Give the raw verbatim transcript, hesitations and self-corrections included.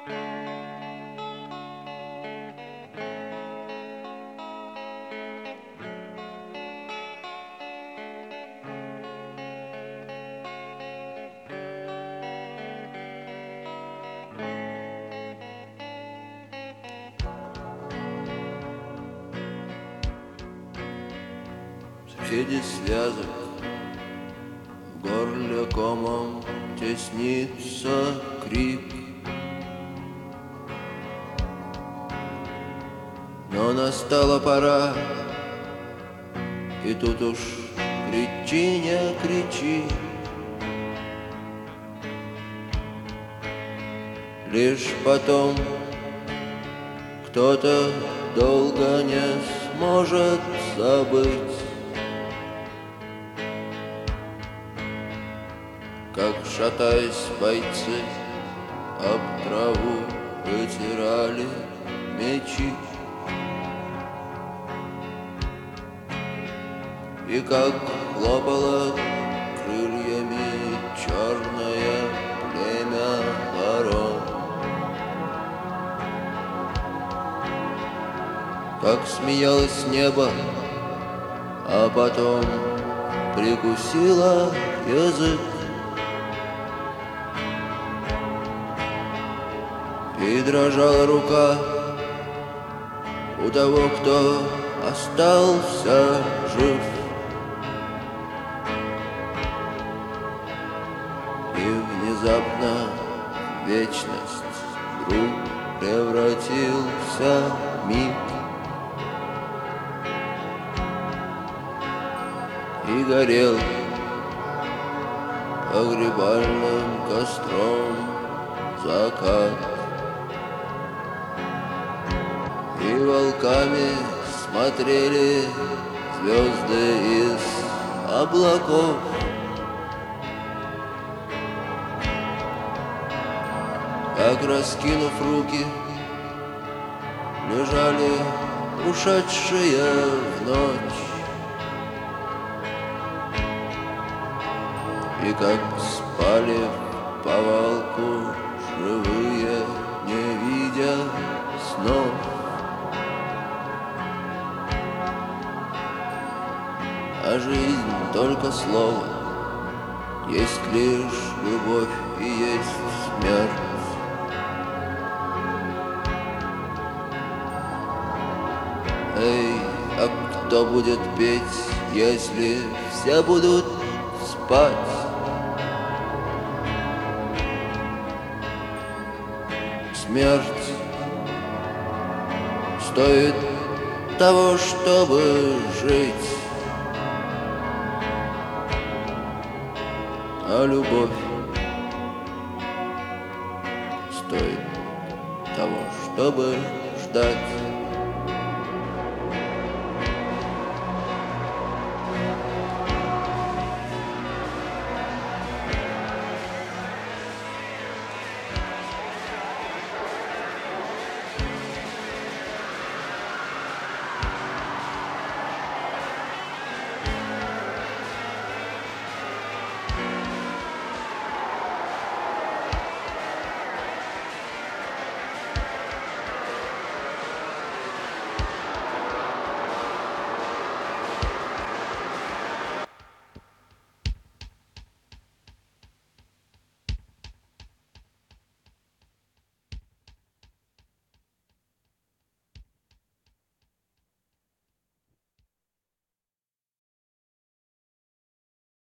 Среди связок в горле комом теснится крик, но настала пора, и тут уж кричи, не кричи. Лишь потом кто-то долго не сможет забыть, как, шатаясь, бойцы об траву вытирали мечи, и как хлопало крыльями черное племя ворон, как смеялось небо, а потом прикусило язык, и дрожала рука у того, кто остался жив. И внезапно вечность вдруг превратился в миг, и горел погребальным костром закат. И волками смотрели звезды из облаков, как, раскинув руки, лежали ушедшие в ночь, и как спали в повалку живые, не видя снов. А жизнь только слово, есть лишь любовь и есть смерть. Эй, а кто будет петь, если все будут спать? Смерть стоит того, чтобы жить, а любовь стоит того, чтобы ждать.